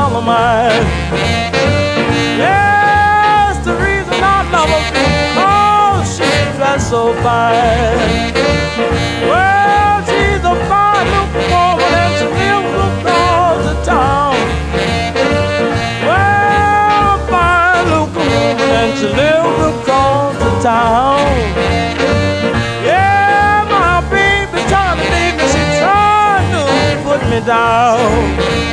all of mine. Yes, the reason I love her, because she dressed so fine. Well, she's a fine looking woman and she lives across the town. Well, fine looking woman and she lives across the town. Yeah, my baby trying to leave me, she trying to put me down.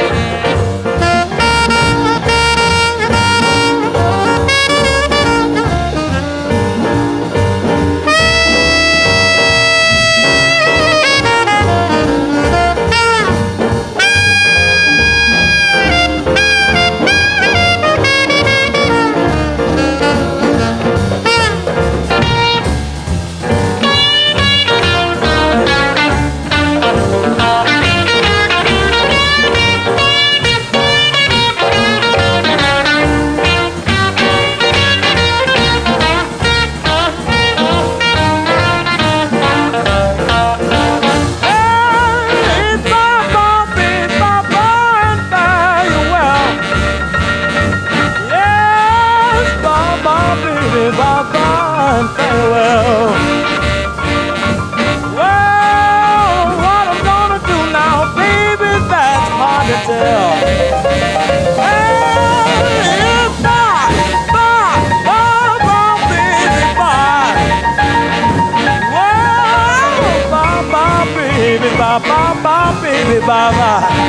Bye-bye and farewell. Well, what I'm gonna do now, baby, that's hard to tell. Well, bye, bye, bye-bye, baby, bye. Well, bye-bye, baby, bye-bye, baby, bye-bye.